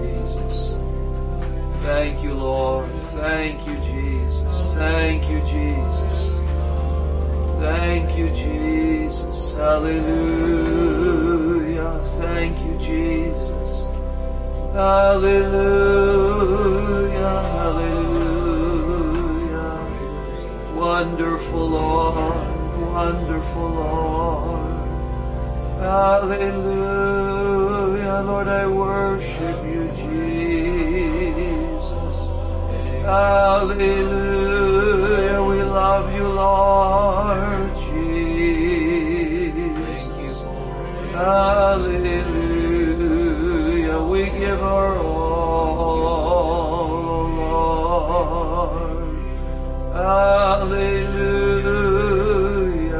Jesus. Thank you, Lord. Thank you, Jesus. Thank you, Jesus. Thank you, Jesus. Hallelujah. Thank you, Jesus. Hallelujah. Hallelujah. Wonderful Lord. Wonderful Lord. Hallelujah. Lord, I worship you, Jesus. Hallelujah. We love you, Lord Jesus. Hallelujah. We give our all, Lord. Hallelujah.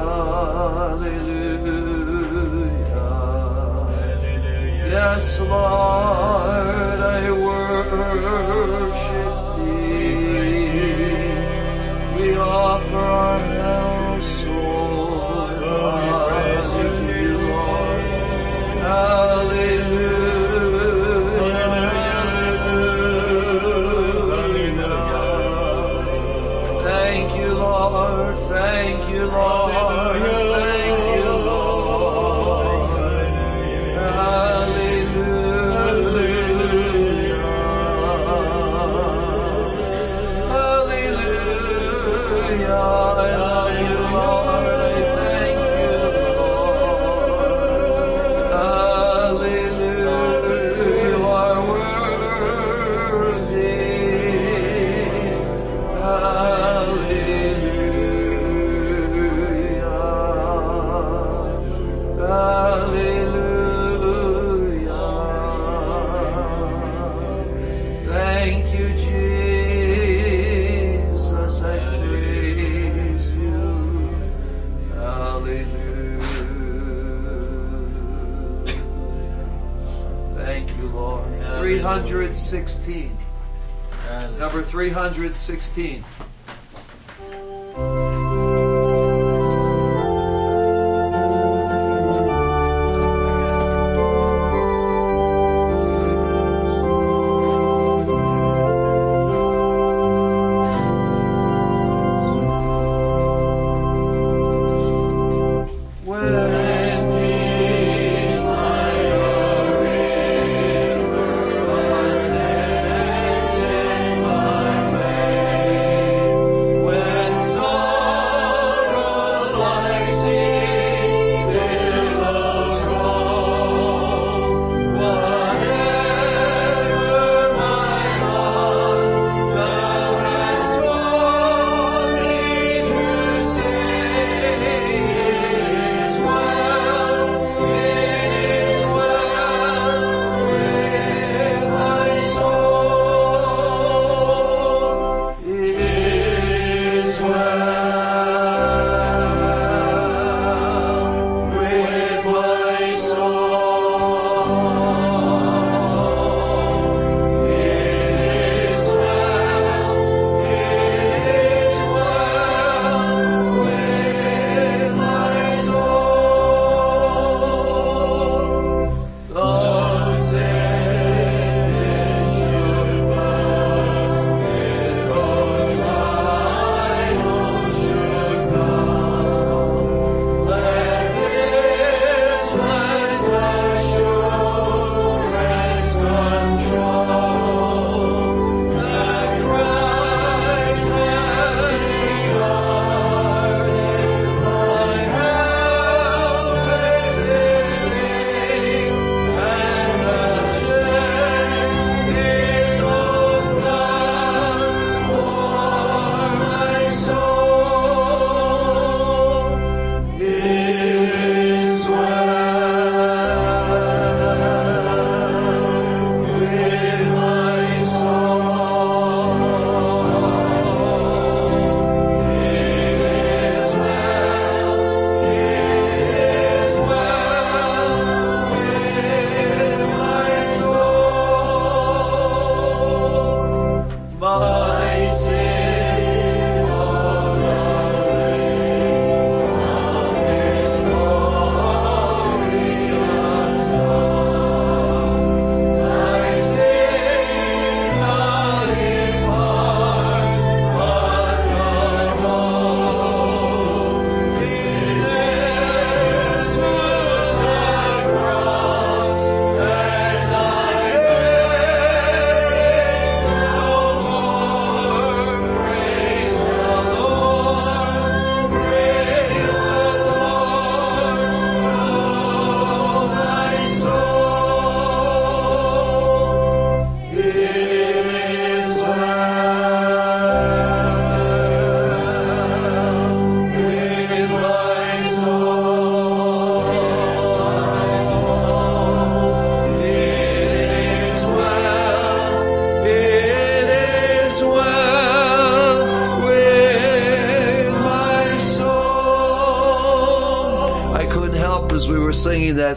Hallelujah. Yes, Lord, I worship thee. We offer our household unto thee, Lord. Hallelujah. Hallelujah. Thank you, Lord. Thank you, Lord. Thank you, Lord. Hallelujah. Hallelujah. I love you, Lord. I thank you, Lord. Hallelujah. You are worthy. Hallelujah. Hallelujah. Thank you, Jesus. I praise you. Hallelujah. Thank you, Lord. 316. Number 316. When peace like a river attendeth my way, when sorrow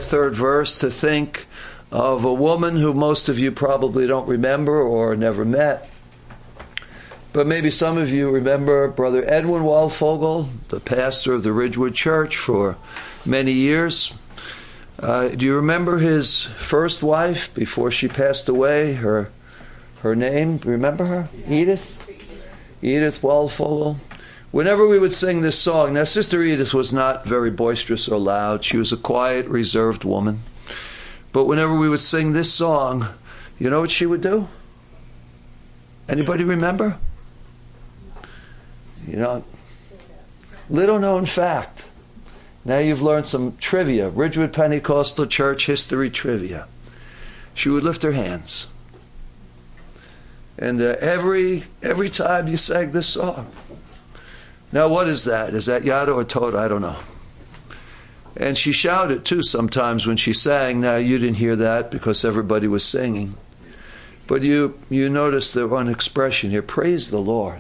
third verse to think of a woman who most of you probably don't remember or never met. But maybe some of you remember Brother Edwin Waldfogel, the pastor of the Ridgewood Church for many years. Do you remember his first wife before she passed away? Her name, remember her? Edith Waldfogel. Whenever we would sing this song, now Sister Edith was not very boisterous or loud. She was a quiet, reserved woman. But whenever we would sing this song, you know what she would do? Anybody remember? You know, little known fact. Now you've learned some trivia, Ridgewood Pentecostal Church history trivia. She would lift her hands. And every time you sang this song. Now what is that? Is that Yada or Toda? I don't know. And she shouted too sometimes when she sang. Now you didn't hear that because everybody was singing. But you notice the one expression here, praise the Lord.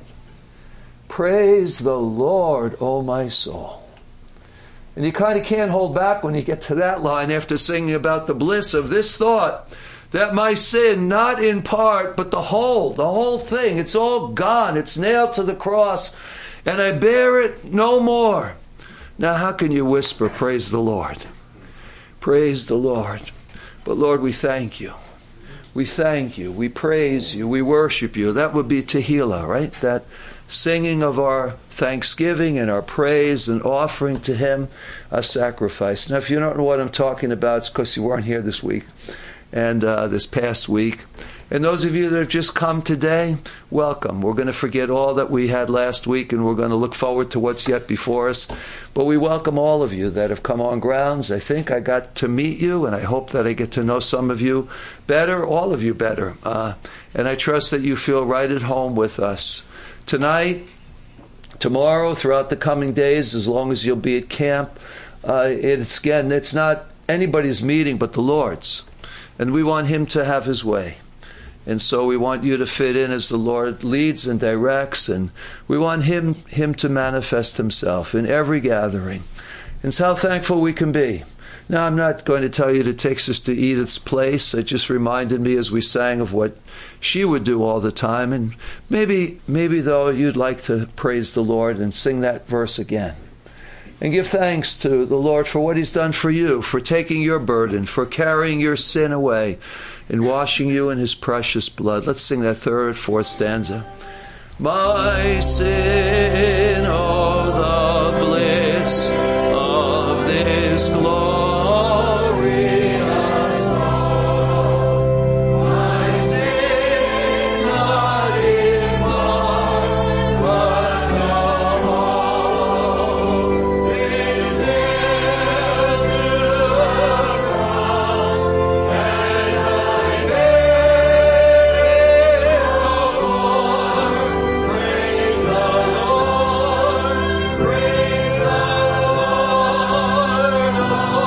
Praise the Lord, O my soul. And you kind of can't hold back when you get to that line after singing about the bliss of this thought, that my sin, not in part, but the whole thing, it's all gone. It's nailed to the cross, and I bear it no more. Now, how can you whisper, praise the Lord? Praise the Lord. But Lord, we thank you. We thank you. We praise you. We worship you. That would be Tehillah, right? That singing of our thanksgiving and our praise and offering to Him a sacrifice. Now, if you don't know what I'm talking about, it's because you weren't here this week and this past week. And those of you that have just come today, welcome. We're going to forget all that we had last week and we're going to look forward to what's yet before us. But we welcome all of you that have come on grounds. I think I got to meet you, and I hope that I get to know some of you better, all of you better. And I trust that you feel right at home with us. Tonight, tomorrow, throughout the coming days, as long as you'll be at camp, it's not anybody's meeting but the Lord's. And we want Him to have His way. And so we want you to fit in as the Lord leads and directs, and we want Him to manifest Himself in every gathering. And it's how thankful we can be. Now, I'm not going to tell you to take Sister Edith's place. It just reminded me as we sang of what she would do all the time. And maybe though, you'd like to praise the Lord and sing that verse again. And give thanks to the Lord for what He's done for you, for taking your burden, for carrying your sin away, and washing you in His precious blood. Let's sing that third, fourth stanza. My sin, oh, the bliss of this glorious song. My sin, not in part, but the whole is nailed to the cross, and I bear it no more. Praise the Lord, praise the Lord.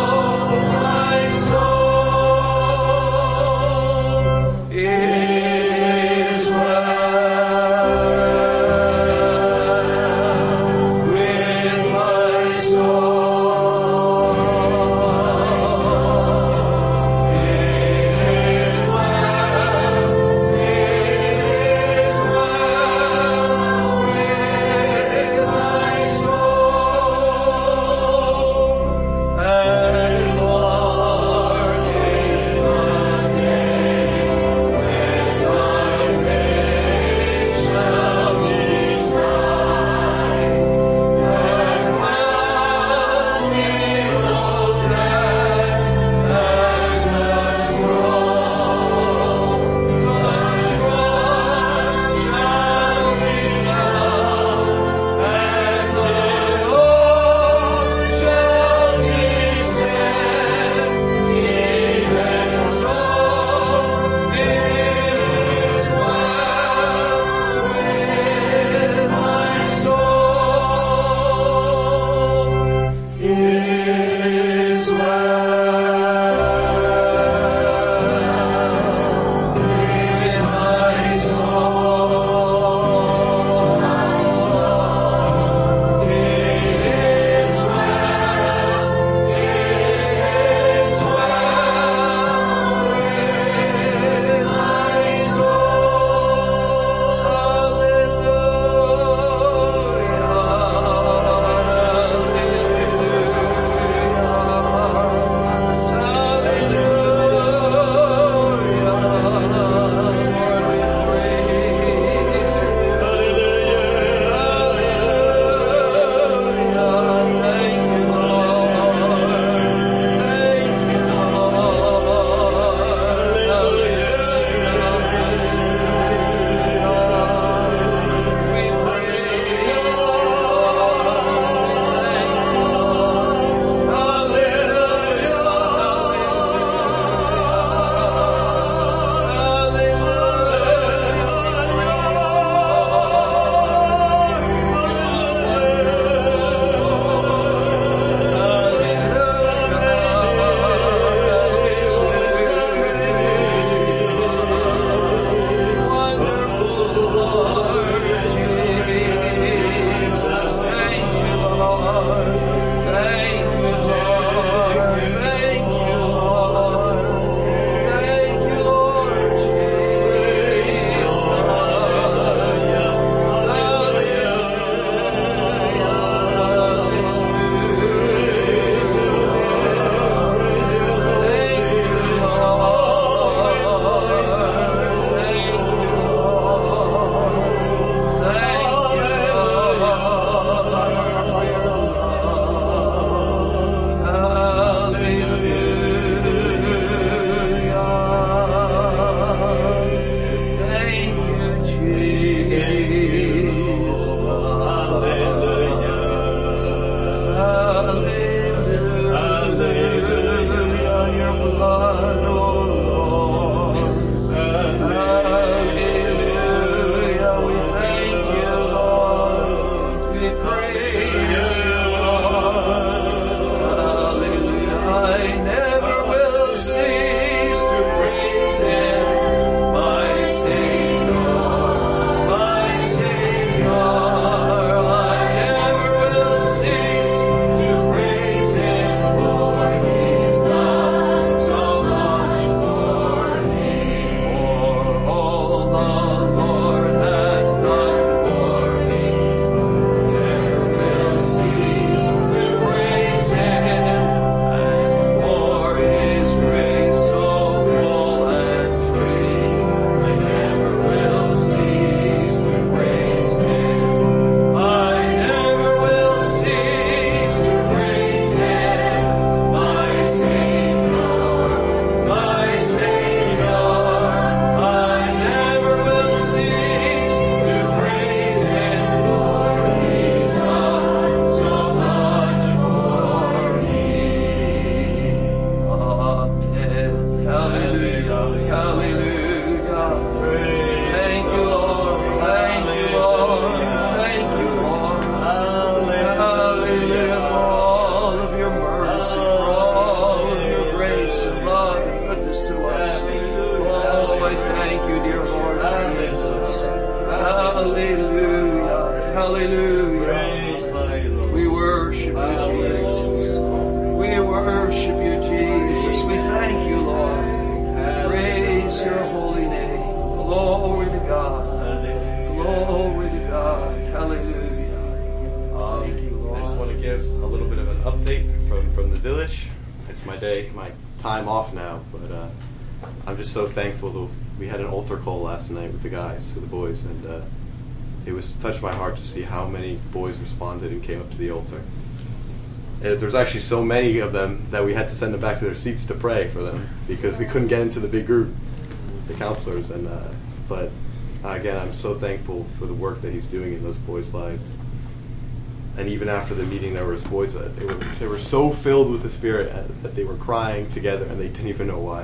It's my day, my time off now, but I'm just so thankful. We had an altar call last night with the guys, with the boys, and it was touched my heart to see how many boys responded and came up to the altar. There's actually so many of them that we had to send them back to their seats to pray for them because we couldn't get into the big group, the counselors. But again, I'm so thankful for the work that he's doing in those boys' lives. And even after the meeting, there was boys that they were so filled with the Spirit that they were crying together and they didn't even know why.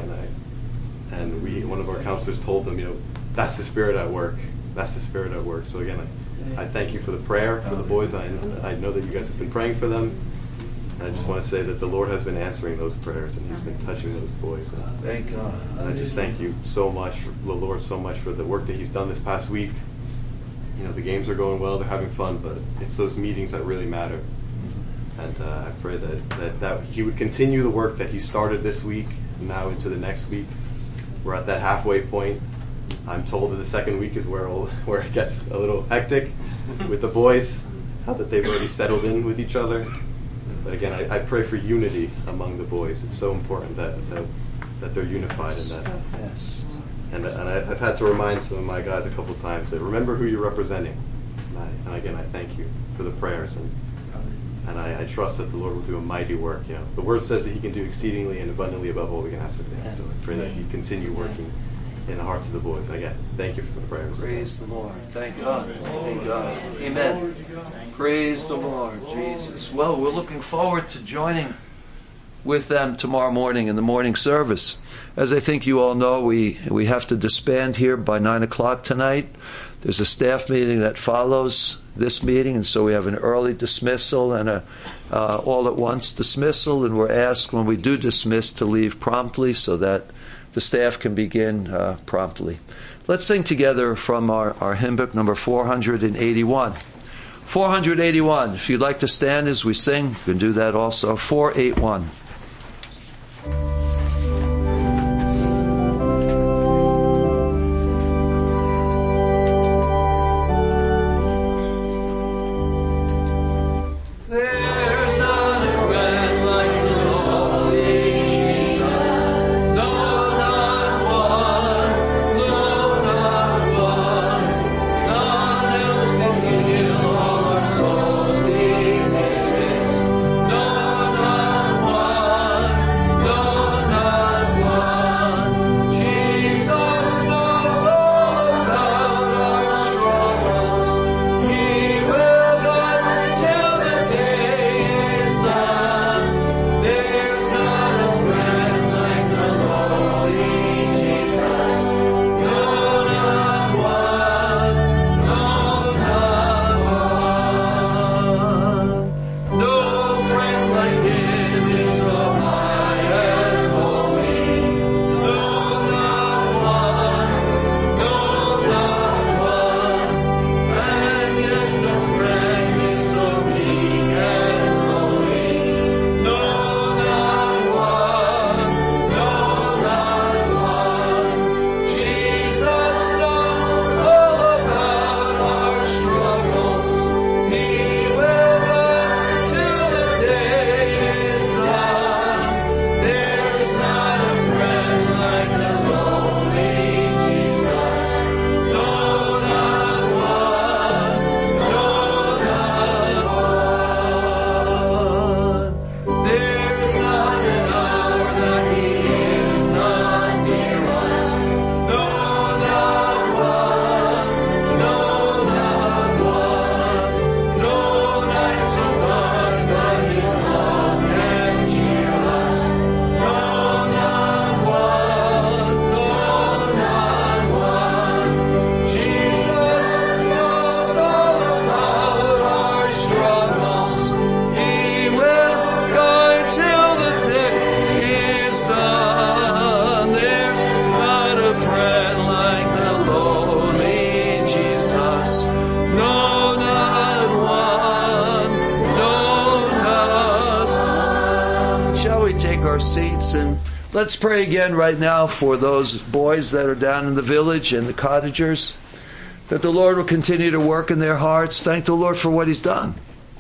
And one of our counselors told them, that's the Spirit at work. That's the Spirit at work. So again, I thank you for the prayer for the boys. I know that you guys have been praying for them. And I just want to say that the Lord has been answering those prayers and he's been touching those boys. Thank God. And I just thank you so much, the Lord, so much for the work that he's done this past week. The games are going well, they're having fun, but it's those meetings that really matter. And I pray that he would continue the work that he started this week and now into the next week. We're at that halfway point. I'm told that the second week is where it gets a little hectic with the boys, how that they've already settled in with each other. But again, I pray for unity among the boys. It's so important that they're unified in that. Yes. And I've had to remind some of my guys a couple times that remember who you're representing. And again, I thank you for the prayers. And I trust that the Lord will do a mighty work. The Word says that he can do exceedingly and abundantly above all we can ask or think. So I pray that he continue working in the hearts of the boys. And again, thank you for the prayers. Praise the Lord. Thank God. Thank God. Amen. Praise the Lord, Jesus. Well, we're looking forward to joining with them tomorrow morning in the morning service. As I think you all know, we have to disband here by 9 o'clock tonight. There's a staff meeting that follows this meeting, and so we have an early dismissal and a all-at-once dismissal, and we're asked when we do dismiss to leave promptly so that the staff can begin promptly. Let's sing together from our hymn book, number 481. 481. If you'd like to stand as we sing, you can do that also. 481. Let's pray again right now for those boys that are down in the village and the cottagers, that the Lord will continue to work in their hearts. Thank the Lord for what he's done.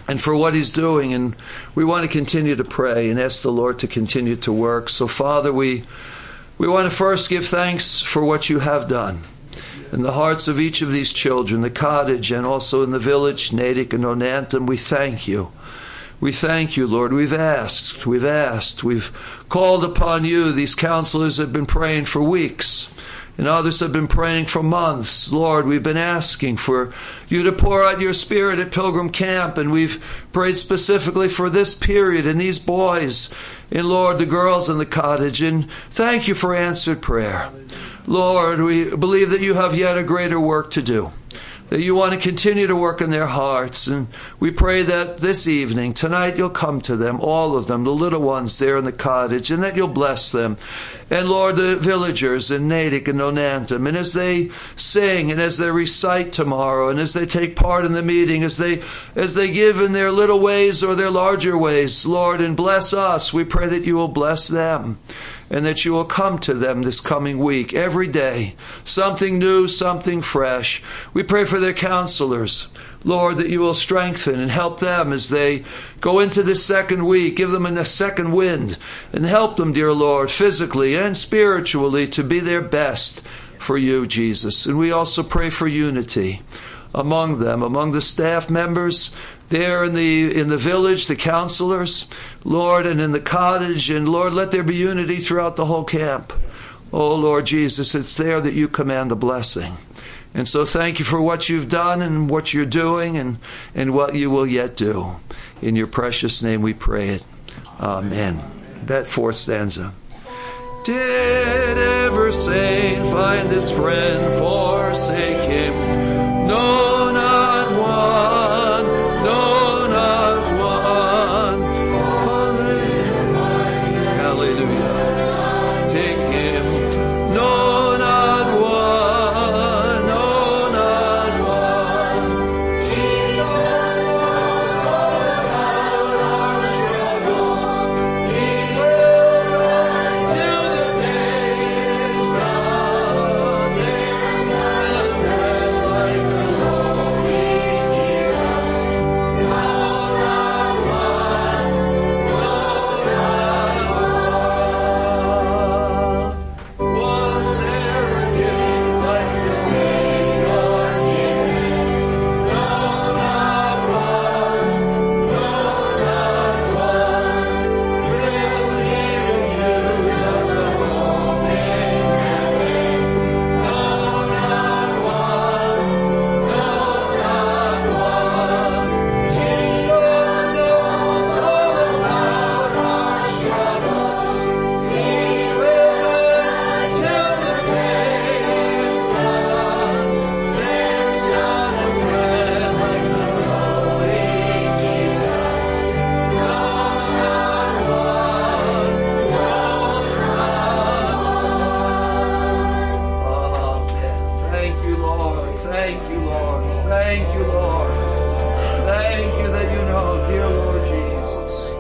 and for what he's doing. And we want to continue to pray and ask the Lord to continue to work. So, Father, we want to first give thanks for what you have done in the hearts of each of these children, the cottage and also in the village, Natick and Onantum. We thank you. We thank you, Lord. We've asked. We've called upon you. These counselors have been praying for weeks, and others have been praying for months. Lord, we've been asking for you to pour out your Spirit at Pilgrim Camp, and we've prayed specifically for this period and these boys, and Lord, the girls in the cottage, and thank you for answered prayer. Lord, we believe that you have yet a greater work to do, that you want to continue to work in their hearts. And we pray that this evening, tonight, you'll come to them, all of them, the little ones there in the cottage, and that you'll bless them. And Lord, the villagers in Natick and Onantum, and as they sing and as they recite tomorrow, and as they take part in the meeting, as they give in their little ways or their larger ways, Lord, and bless us, we pray that you will bless them, and that you will come to them this coming week, every day, something new, something fresh. We pray for their counselors, Lord, that you will strengthen and help them as they go into this second week. Give them a second wind, and help them, dear Lord, physically and spiritually to be their best for you, Jesus. And we also pray for unity among them, among the staff members there in the village, the counselors, Lord, and in the cottage. And Lord, let there be unity throughout the whole camp. Oh, Lord Jesus, it's there that you command the blessing. And so thank you for what you've done and what you're doing and what you will yet do. In your precious name we pray it. Amen. That fourth stanza. Did ever saint find this friend forsake him? No, not one. No, not one. Hallelujah. Take him. No, not one. No, not one. Jesus knows all about our struggles. He will guide till the day is done. There's not a friend like the Holy Jesus. No, not one. No, not one. Was there a gift like the Savior given? No, not one. No, not one. Will he refuse us a home in heaven? No, not one. No, not one. Jesus knows all about our struggles. He will guide till the day is done. There's not a friend like the Holy Jesus. No, not one. No, not one. Amen. Thank you, Lord. Thank you, Lord. Thank you, Lord. Thank you that you know, dear Lord Jesus.